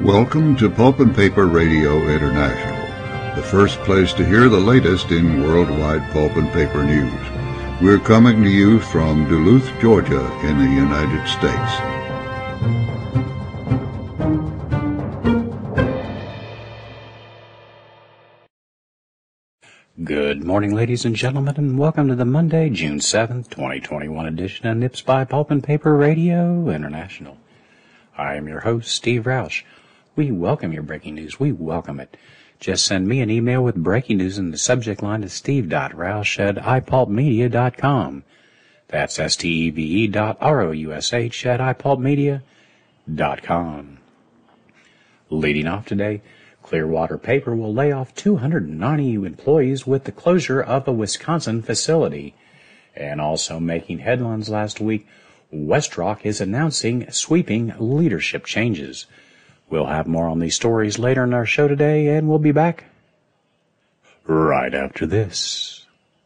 Welcome to Pulp and Paper Radio International, the first place to hear the latest in worldwide pulp and paper news. We're coming to you from Duluth, Georgia, in the United States. Good morning, ladies and gentlemen, and welcome to the Monday, June 7th, 2021 edition of Nips by Pulp and Paper Radio International. I am your host, Steve Roush. We welcome your breaking news. We welcome it. Just send me an email with breaking news in the subject line to steve.roush@ipulpmedia.com. That's steve.roush@ipulpmedia.com. Leading off today, Clearwater Paper will lay off 290 employees with the closure of a Wisconsin facility. And also making headlines last week, WestRock is announcing sweeping leadership changes. We'll have more on these stories later in our show today, and we'll be back right after this.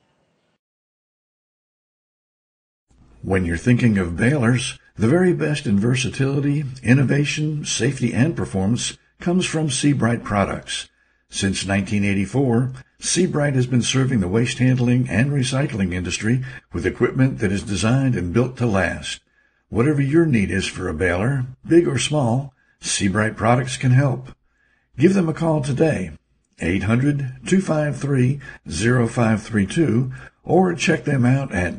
When you're thinking of balers, the very best in versatility, innovation, safety, and performance comes from Seabright products. Since 1984, Seabright has been serving the waste handling and recycling industry with equipment that is designed and built to last. Whatever your need is for a baler, big or small, Seabright products can help. Give them a call today, 800-253-0532, or check them out at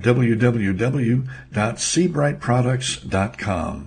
www.seabrightproducts.com.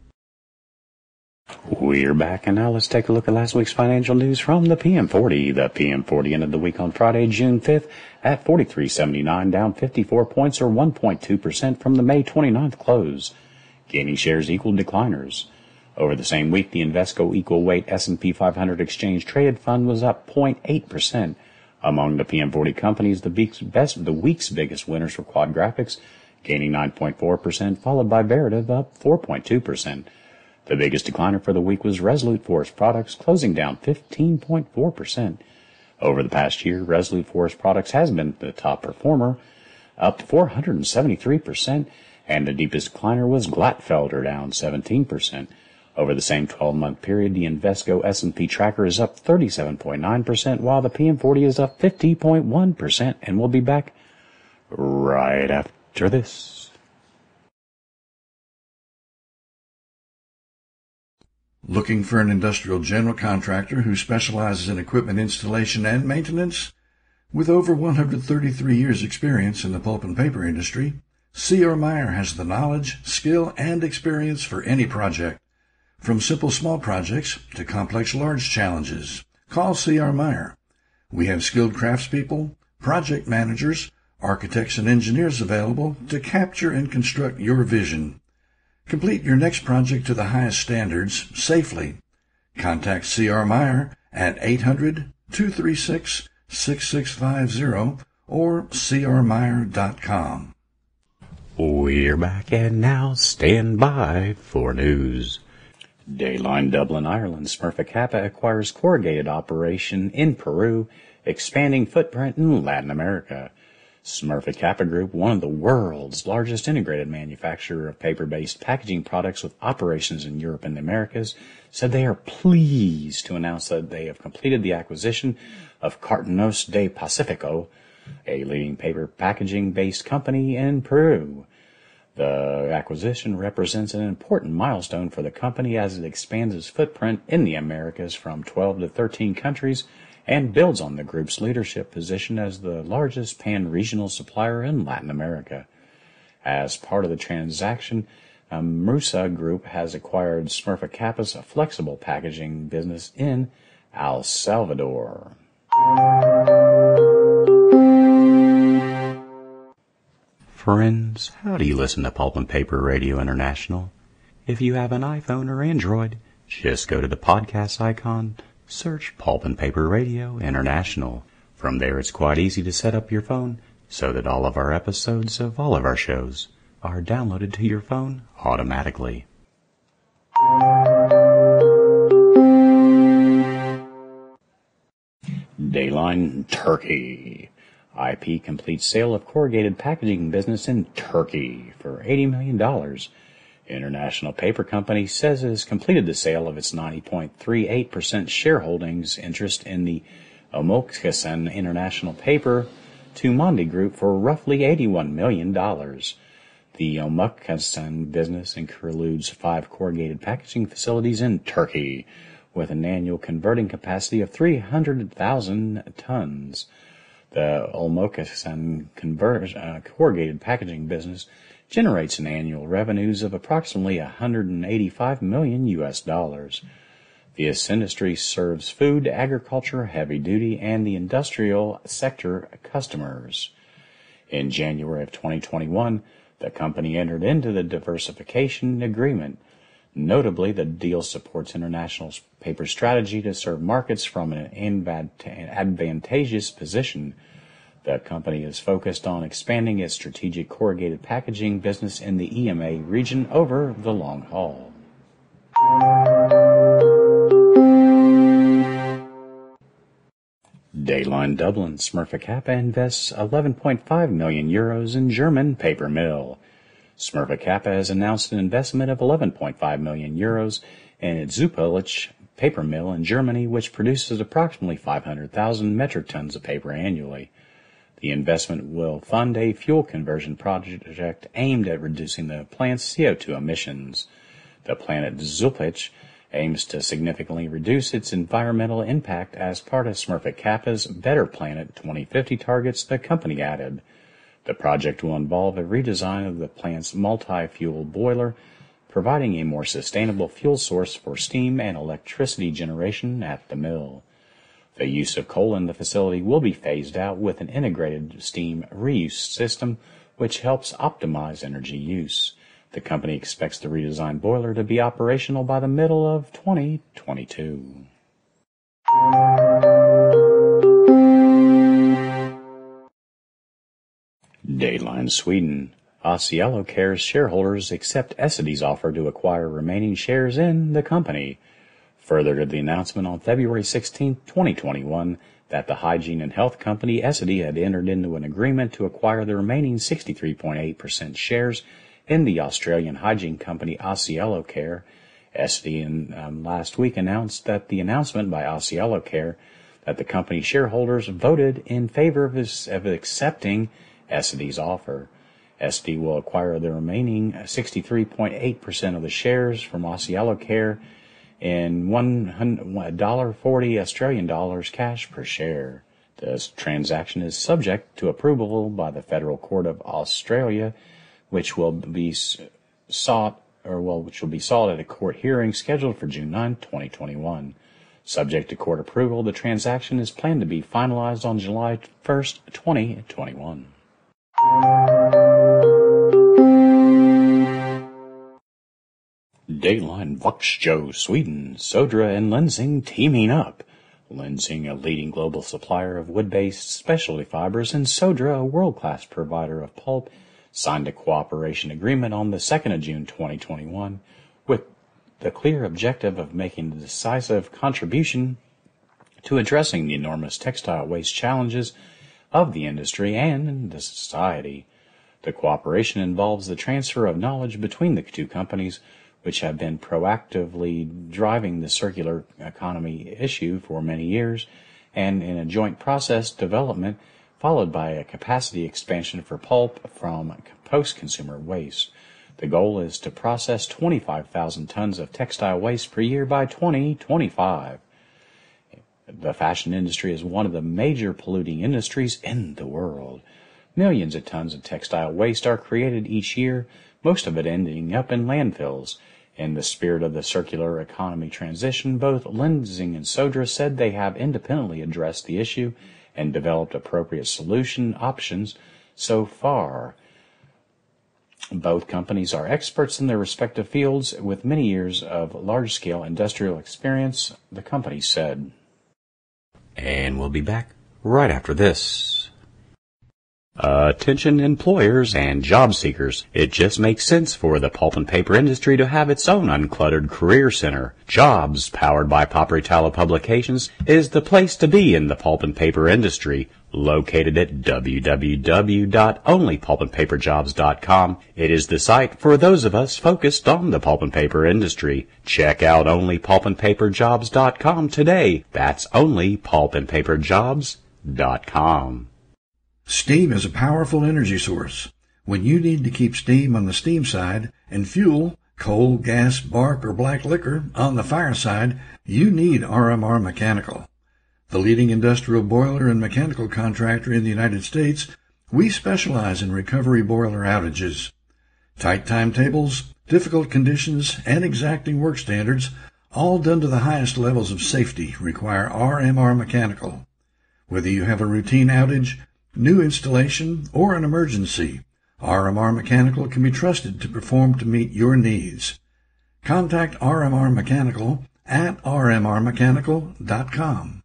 We're back, and now let's take a look at last week's financial news from the PM40. The PM40 ended the week on Friday, June 5th at 43.79, down 54 points or 1.2% from the May 29th close. Gaining shares equal decliners. Over the same week, the Invesco Equal Weight S&P 500 Exchange Traded Fund was up 0.8%. Among the PM40 companies, the week's biggest winners were Quad Graphics, gaining 9.4%, followed by Veritiv, up 4.2%. The biggest decliner for the week was Resolute Forest Products, closing down 15.4%. Over the past year, Resolute Forest Products has been the top performer, up 473%, and the deepest decliner was Glatfelter, down 17%. Over the same 12-month period, the Invesco S&P tracker is up 37.9%, while the PM40 is up 50.1%, and we'll be back right after this. Looking for an industrial general contractor who specializes in equipment installation and maintenance? With over 133 years' experience in the pulp and paper industry, C.R. Meyer has the knowledge, skill, and experience for any project. From simple small projects to complex large challenges, call C.R. Meyer. We have skilled craftspeople, project managers, architects, and engineers available to capture and construct your vision. Complete your next project to the highest standards safely. Contact C.R. Meyer at 800-236-6650 or crmeyer.com. We're back, and now stand by for news. Dayline Dublin, Ireland, Smurfit Kappa acquires corrugated operation in Peru, expanding footprint in Latin America. Smurfit Kappa Group, one of the world's largest integrated manufacturer of paper-based packaging products with operations in Europe and the Americas, said they are pleased to announce that they have completed the acquisition of Cartones de Pacifico, a leading paper packaging-based company in Peru. The acquisition represents an important milestone for the company as it expands its footprint in the Americas from 12 to 13 countries and builds on the group's leadership position as the largest pan-regional supplier in Latin America. As part of the transaction, Musa Group has acquired Smurfit Kappa's flexible packaging business in El Salvador. Friends, how do you listen to Pulp and Paper Radio International? If you have an iPhone or Android, just go to the podcast icon, search Pulp and Paper Radio International. From there, it's quite easy to set up your phone so that all of our episodes of all of our shows are downloaded to your phone automatically. Dayline, Turkey. IP completes sale of corrugated packaging business in Turkey for $80 million. International Paper Company says it has completed the sale of its 90.38% shareholdings interest in the Omokesen International Paper to Mondi Group for roughly $81 million. The Omokesen business includes 5 corrugated packaging facilities in Turkey, with an annual converting capacity of 300,000 tons. The Omokesen corrugated packaging business generates an annual revenues of approximately $185 million. This industry serves food, agriculture, heavy duty, and the industrial sector customers. In January of 2021, the company entered into the diversification agreement. Notably, the deal supports International Paper's strategy to serve markets from an advantageous position. The company is focused on expanding its strategic corrugated packaging business in the EMA region over the long haul. Dayline Dublin Smurfit Kappa invests €11.5 million in German paper mill. Smurfit Kappa has announced an investment of €11.5 million in its Zuppelitz paper mill in Germany, which produces approximately 500,000 metric tons of paper annually. The investment will fund a fuel conversion project aimed at reducing the plant's CO2 emissions. The plant at Zuppelitz aims to significantly reduce its environmental impact as part of Smurfit Kappa's Better Planet 2050 targets, the company added. The project will involve a redesign of the plant's multi-fuel boiler, providing a more sustainable fuel source for steam and electricity generation at the mill. The use of coal in the facility will be phased out with an integrated steam reuse system, which helps optimize energy use. The company expects the redesigned boiler to be operational by the middle of 2022. Dayline Sweden. Asielo Care's shareholders accept Essity's offer to acquire remaining shares in the company. Further to the announcement on February 16, 2021, that the hygiene and health company Essity had entered into an agreement to acquire the remaining 63.8% shares in the Australian hygiene company Asielo Care. Essity last week announced that the announcement by Asielo Care that the company shareholders voted in favor of accepting Essity's offer. Essity will acquire the remaining 63.8% of the shares from Asielo Care in $1.40 Australian dollars cash per share. This transaction is subject to approval by the Federal Court of Australia, which will be sought at a court hearing scheduled for June 9, 2021. Subject to court approval, the transaction is planned to be finalized on July 1, 2021. Dayline Vuxjo, Sweden. Södra and Lenzing teaming up. Lenzing, a leading global supplier of wood-based specialty fibers, and Södra, a world-class provider of pulp, signed a cooperation agreement on the 2nd of June 2021 with the clear objective of making a decisive contribution to addressing the enormous textile waste challenges of the industry and the society. The cooperation involves the transfer of knowledge between the two companies, which have been proactively driving the circular economy issue for many years, and in a joint process development followed by a capacity expansion for pulp from post-consumer waste. The goal is to process 25,000 tons of textile waste per year by 2025. The fashion industry is one of the major polluting industries in the world. Millions of tons of textile waste are created each year, most of it ending up in landfills. In the spirit of the circular economy transition, both Lenzing and Södra said they have independently addressed the issue and developed appropriate solution options so far. Both companies are experts in their respective fields with many years of large-scale industrial experience, the company said. And we'll be back right after this. Attention employers and job seekers. It just makes sense for the pulp and paper industry to have its own uncluttered career center. Jobs, powered by Paperitalo Publications, is the place to be in the pulp and paper industry. Located at www.onlypulpandpaperjobs.com. It is the site for those of us focused on the pulp and paper industry. Check out onlypulpandpaperjobs.com today. That's onlypulpandpaperjobs.com. Steam is a powerful energy source. When you need to keep steam on the steam side and fuel, coal, gas, bark, or black liquor on the fire side, you need RMR Mechanical. The leading industrial boiler and mechanical contractor in the United States, we specialize in recovery boiler outages. Tight timetables, difficult conditions, and exacting work standards, all done to the highest levels of safety, require RMR Mechanical. Whether you have a routine outage, new installation, or an emergency, RMR Mechanical can be trusted to perform to meet your needs. Contact RMR Mechanical at rmrmechanical.com.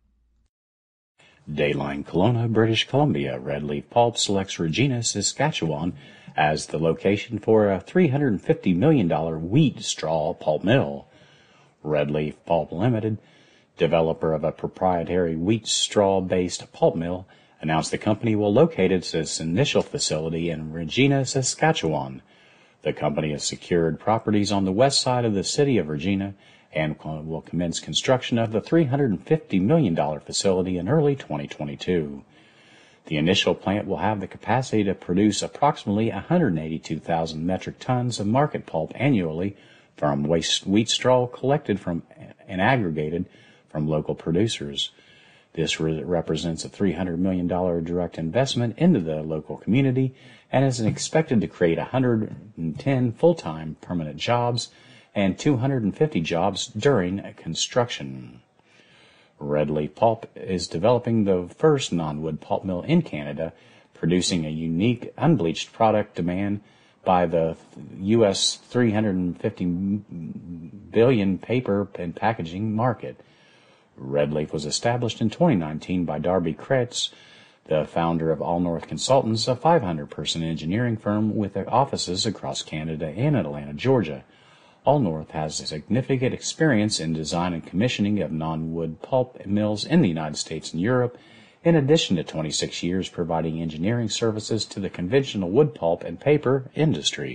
Dayline Kelowna, British Columbia. Red Leaf Pulp selects Regina, Saskatchewan as the location for a $350 million wheat straw pulp mill. Red Leaf Pulp Limited, developer of a proprietary wheat straw-based pulp mill, announced the company will locate its initial facility in Regina, Saskatchewan. The company has secured properties on the west side of the city of Regina and will commence construction of the $350 million facility in early 2022. The initial plant will have the capacity to produce approximately 182,000 metric tons of market pulp annually from wheat straw collected from and aggregated from local producers. This represents a $300 million direct investment into the local community and is expected to create 110 full-time permanent jobs and 250 jobs during construction. Red Leaf Pulp is developing the first non-wood pulp mill in Canada, producing a unique unbleached product demanded by the U.S. $350 billion paper and packaging market. Red Leaf was established in 2019 by Darby Kretz, the founder of All North Consultants, a 500-person engineering firm with offices across Canada and Atlanta, Georgia. All North has significant experience in design and commissioning of non-wood pulp mills in the United States and Europe, in addition to 26 years providing engineering services to the conventional wood pulp and paper industry.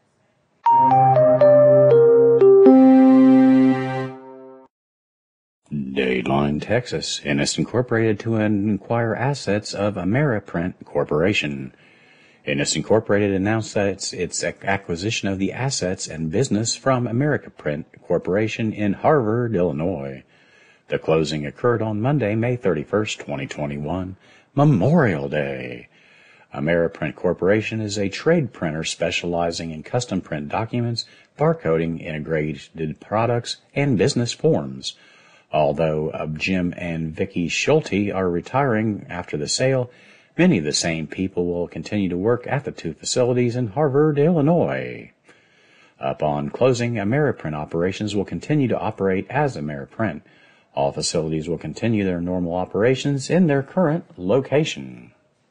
Dayline, Texas. Ennis Incorporated to acquire assets of Ameriprint Corporation. Ennis Incorporated announced that its acquisition of the assets and business from Ameriprint Corporation in Harvard, Illinois. The closing occurred on Monday, May 31st, 2021, Memorial Day. Ameriprint Corporation is a trade printer specializing in custom print documents, barcoding, integrated products, and business forms. Although Jim and Vicki Schulte are retiring after the sale, many of the same people will continue to work at the two facilities in Harvard, Illinois. Upon closing, Ameriprint operations will continue to operate as Ameriprint. All facilities will continue their normal operations in their current location.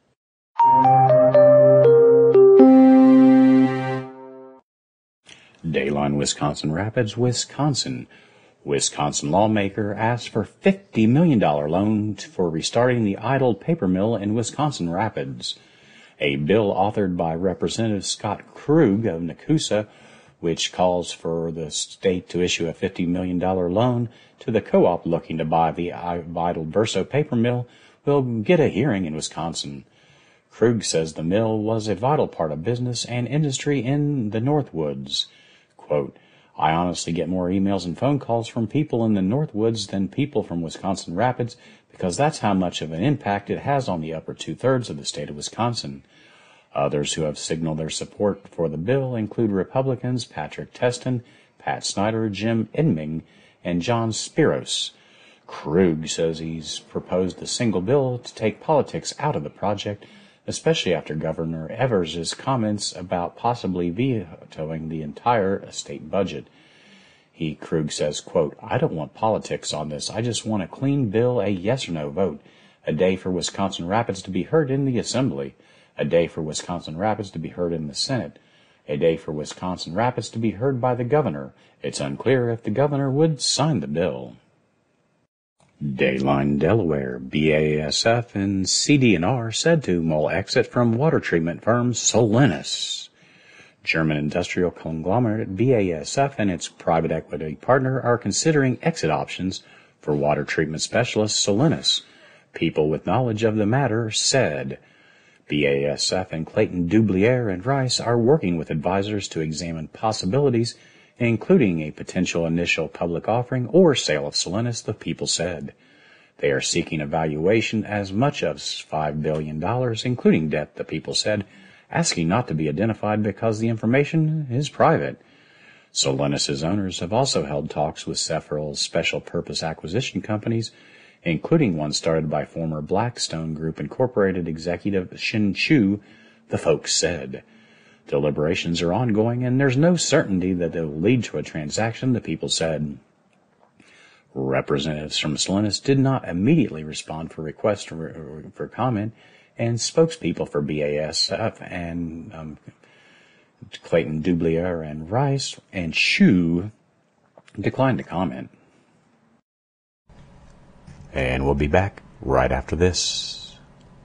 Dayline, Wisconsin Rapids, Wisconsin. Wisconsin lawmaker asked for $50 million loan for restarting the idled paper mill in Wisconsin Rapids. A bill authored by Representative Scott Krug of Nakusa, which calls for the state to issue a $50 million loan to the co-op looking to buy the idled Verso paper mill, will get a hearing in Wisconsin. Krug says the mill was a vital part of business and industry in the Northwoods. Quote, I honestly get more emails and phone calls from people in the Northwoods than people from Wisconsin Rapids because that's how much of an impact it has on the upper two-thirds of the state of Wisconsin. Others who have signaled their support for the bill include Republicans Patrick Teston, Pat Snyder, Jim Edming, and John Spiros. Krug says he's proposed a single bill to take politics out of the project, especially after Governor Evers' comments about possibly vetoing the entire state budget. Krug says, quote, I don't want politics on this. I just want a clean bill, a yes or no vote, a day for Wisconsin Rapids to be heard in the Assembly. A day for Wisconsin Rapids to be heard in the Senate. A day for Wisconsin Rapids to be heard by the governor. It's unclear if the governor would sign the bill. Dayline Delaware, BASF and CD&R said to mull exit from water treatment firm Solenis. German industrial conglomerate BASF and its private equity partner are considering exit options for water treatment specialist Solenis. People with knowledge of the matter said. BASF and Clayton, Dubilier and Rice are working with advisors to examine possibilities, including a potential initial public offering or sale of Solenis, the people said. They are seeking a valuation as much as $5 billion, including debt, the people said, asking not to be identified because the information is private. Solenis' owners have also held talks with several special purpose acquisition companies, including one started by former Blackstone Group Incorporated executive Shin Chu, the folks said. Deliberations are ongoing and there's no certainty that they will lead to a transaction, the people said. Representatives from Solenis did not immediately respond for requests for comment, and spokespeople for BASF and Clayton, Dubilier and Rice and Shu declined to comment. And we'll be back right after this.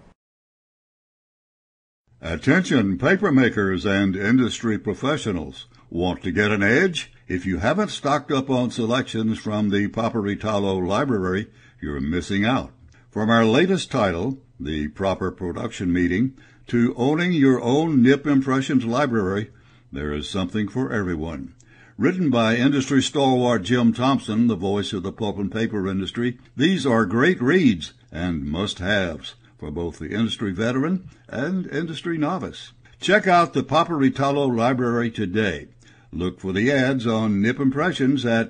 Attention paper makers and industry professionals. Want to get an edge? If you haven't stocked up on selections from the Paperitalo Library, you're missing out. From our latest title, The Proper Production Meeting, to owning your own Nip Impressions library, there is something for everyone. Written by industry stalwart Jim Thompson, the voice of the pulp and paper industry, these are great reads and must-haves for both the industry veteran and industry novice. Check out the Paperitalo Library today. Look for the ads on Nip Impressions at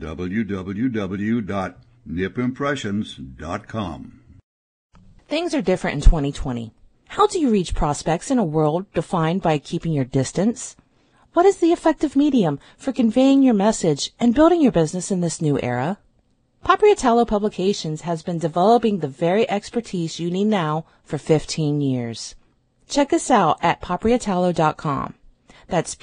www.nipimpressions.com. Things are different in 2020. How do you reach prospects in a world defined by keeping your distance? What is the effective medium for conveying your message and building your business in this new era? Paperitalo Publications has been developing the very expertise you need now for 15 years. Check us out at paperitalo.com. That's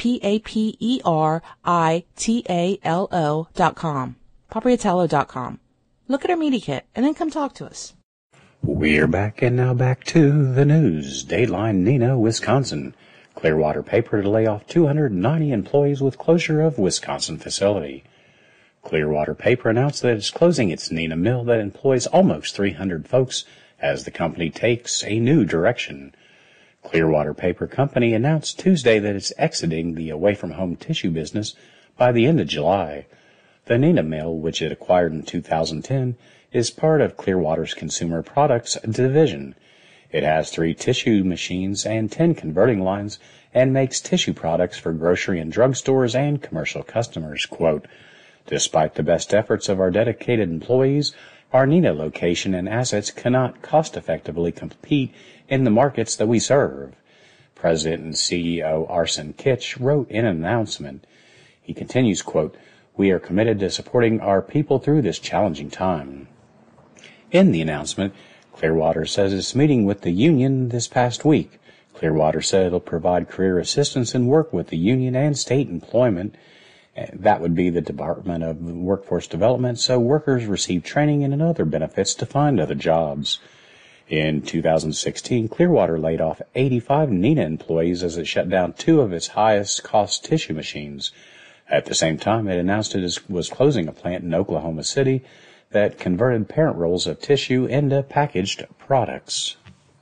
PAPERITALO.com. Paperitalo.com. Look at our media kit and then come talk to us. We're back, and now back to the news. Dayline, Neenah, Wisconsin. Clearwater Paper to lay off 290 employees with closure of Wisconsin facility. Clearwater Paper announced that it's closing its Neenah mill that employs almost 300 folks as the company takes a new direction. Clearwater Paper Company announced Tuesday that it's exiting the away-from-home tissue business by the end of July. The Neenah mill, which it acquired in 2010, is part of Clearwater's Consumer Products division. It has 3 tissue machines and 10 converting lines and makes tissue products for grocery and drugstores and commercial customers. Quote, despite the best efforts of our dedicated employees, our Neenah location and assets cannot cost-effectively compete in the markets that we serve. President and CEO Arsen Kitch wrote in an announcement. He continues, quote, we are committed to supporting our people through this challenging time. In the announcement, Clearwater says it's meeting with the union this past week. Clearwater said it'll provide career assistance and work with the union and state employment. That would be the Department of Workforce Development, so workers receive training and other benefits to find other jobs. In 2016, Clearwater laid off 85 Neenah employees as it shut down 2 of its highest-cost tissue machines. At the same time, it announced it was closing a plant in Oklahoma City that converted parent rolls of tissue into packaged products.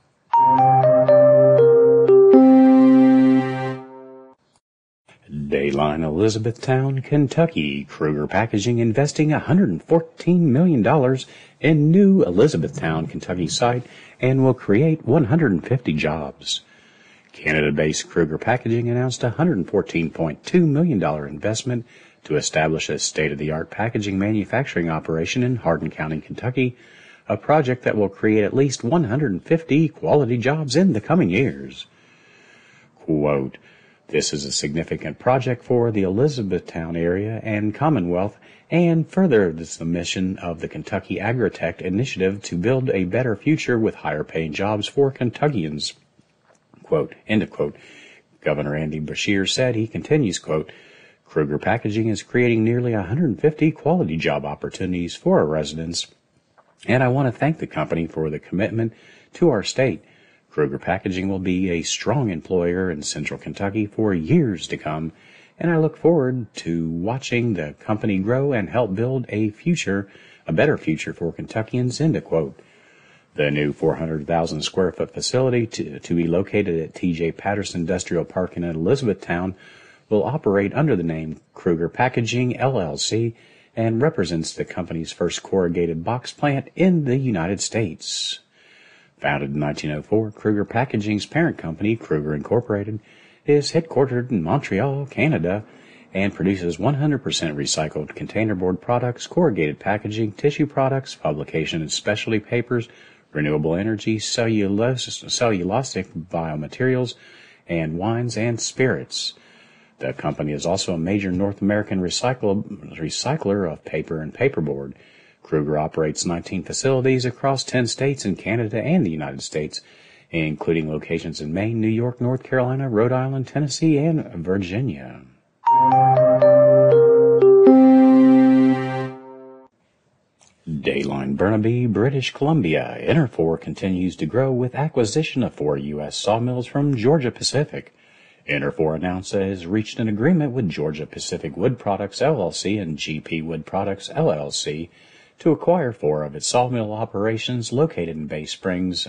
Dayline, Elizabethtown, Kentucky. Kruger Packaging investing $114 million in new Elizabethtown, Kentucky site and will create 150 jobs. Canada-based Kruger Packaging announced a $114.2 million investment to establish a state-of-the-art packaging manufacturing operation in Hardin County, Kentucky, a project that will create at least 150 quality jobs in the coming years. Quote, this is a significant project for the Elizabethtown area and Commonwealth and furthers the mission of the Kentucky Agritech Initiative to build a better future with higher-paying jobs for Kentuckians. quote, end of quote. Governor Andy Beshear said, he continues, quote, Kruger Packaging is creating nearly 150 quality job opportunities for our residents, and I want to thank the company for the commitment to our state. Kruger Packaging will be a strong employer in Central Kentucky for years to come, and I look forward to watching the company grow and help build a better future for Kentuckians, end of quote. The new 400,000 square foot facility to be located at T.J. Patterson Industrial Park in Elizabethtown will operate under the name Kruger Packaging, LLC, and represents the company's first corrugated box plant in the United States. Founded in 1904, Kruger Packaging's parent company, Kruger Incorporated, is headquartered in Montreal, Canada, and produces 100% recycled containerboard products, corrugated packaging, tissue products, publication and specialty papers, renewable energy, cellulosic biomaterials, and wines and spirits. The company is also a major North American recycler of paper and paperboard. Kruger operates 19 facilities across 10 states in Canada and the United States, including locations in Maine, New York, North Carolina, Rhode Island, Tennessee, and Virginia. Dayline Burnaby, British Columbia. Interfor continues to grow with acquisition of 4 U.S. sawmills from Georgia Pacific. Interfor announced it has reached an agreement with Georgia Pacific Wood Products, LLC and GP Wood Products, LLC to acquire 4 of its sawmill operations located in Bay Springs,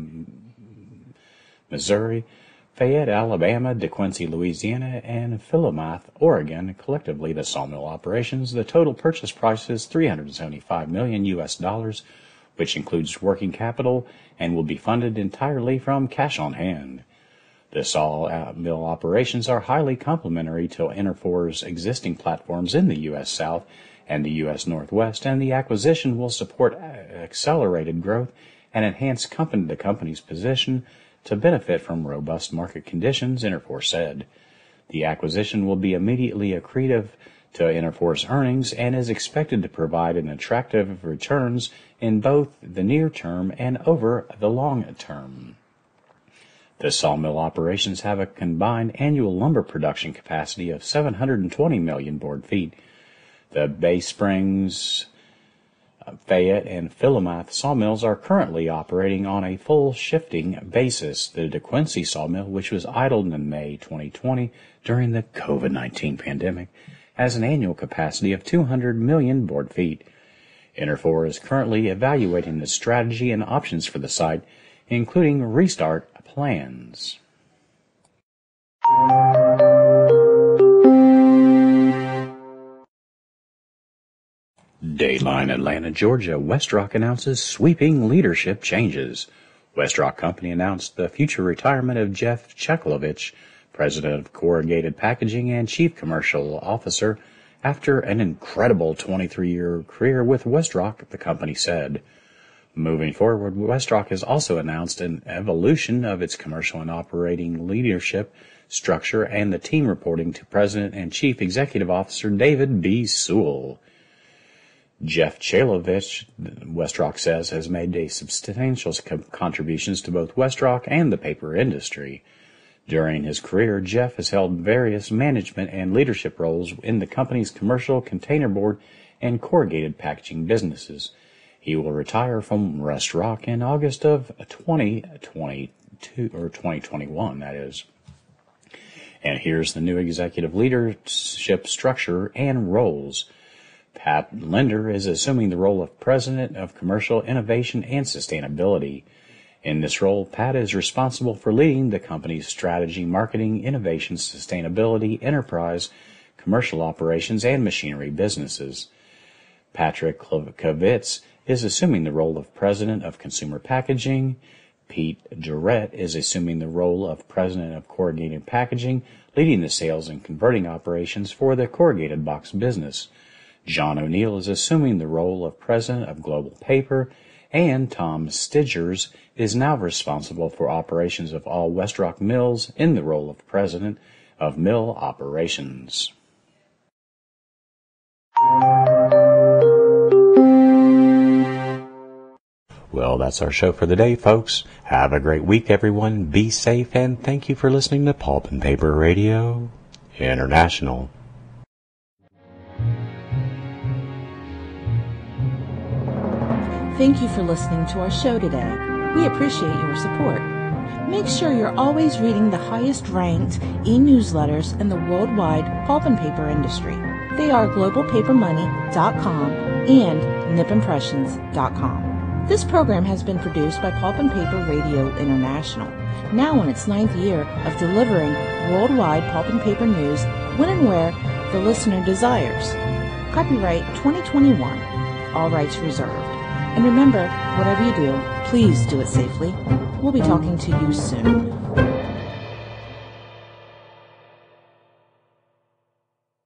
Missouri, Fayette, Alabama, DeQuincy, Louisiana, and Philomath, Oregon. Collectively, the sawmill operations, the total purchase price is $375 million US, which includes working capital and will be funded entirely from cash on hand. The sawmill operations are highly complementary to Interfor's existing platforms in the U.S. South and the U.S. Northwest, and the acquisition will support accelerated growth and enhance the company's position to benefit from robust market conditions, Interfor said. The acquisition will be immediately accretive to Interfor's earnings and is expected to provide an attractive returns in both the near term and over the long term. The sawmill operations have a combined annual lumber production capacity of 720 million board feet. The Bay Springs, Fayette, and Philomath sawmills are currently operating on a full shifting basis. The DeQuincy sawmill, which was idled in May 2020 during the COVID-19 pandemic, has an annual capacity of 200 million board feet. Interfor is currently evaluating the strategy and options for the site, including restart plans. Dayline Atlanta, Georgia. WestRock announces sweeping leadership changes. WestRock Company announced the future retirement of Jeff Cheklovich, president of Corrugated Packaging and chief commercial officer, after an incredible 23-year career with WestRock, the company said. Moving forward, WestRock has also announced an evolution of its commercial and operating leadership structure and the team reporting to President and Chief Executive Officer David B. Sewell. Jeff Cheklovich, WestRock says, has made a substantial contributions to both WestRock and the paper industry. During his career, Jeff has held various management and leadership roles in the company's commercial, containerboard, and corrugated packaging businesses. He will retire from WestRock in August of 2021, that is. And here's the new executive leadership structure and roles. Pat Linder is assuming the role of President of Commercial Innovation and Sustainability. In this role, Pat is responsible for leading the company's strategy, marketing, innovation, sustainability, enterprise, commercial operations, and machinery businesses. Patrick Kravitz is assuming the role of President of Consumer Packaging. Pete Durrett is assuming the role of President of Corrugated Packaging, leading the sales and converting operations for the corrugated box business. John O'Neill is assuming the role of President of Global Paper, and Tom Stigers is now responsible for operations of all WestRock mills in the role of President of Mill Operations. Well, that's our show for the day, folks. Have a great week, everyone. Be safe, and thank you for listening to Pulp and Paper Radio International. Thank you for listening to our show today. We appreciate your support. Make sure you're always reading the highest-ranked e-newsletters in the worldwide pulp and paper industry. They are globalpapermoney.com and nipimpressions.com. This program has been produced by Pulp and Paper Radio International, now in its 9th year of delivering worldwide pulp and paper news when and where the listener desires. Copyright 2021. All rights reserved. And remember, whatever you do, please do it safely. We'll be talking to you soon.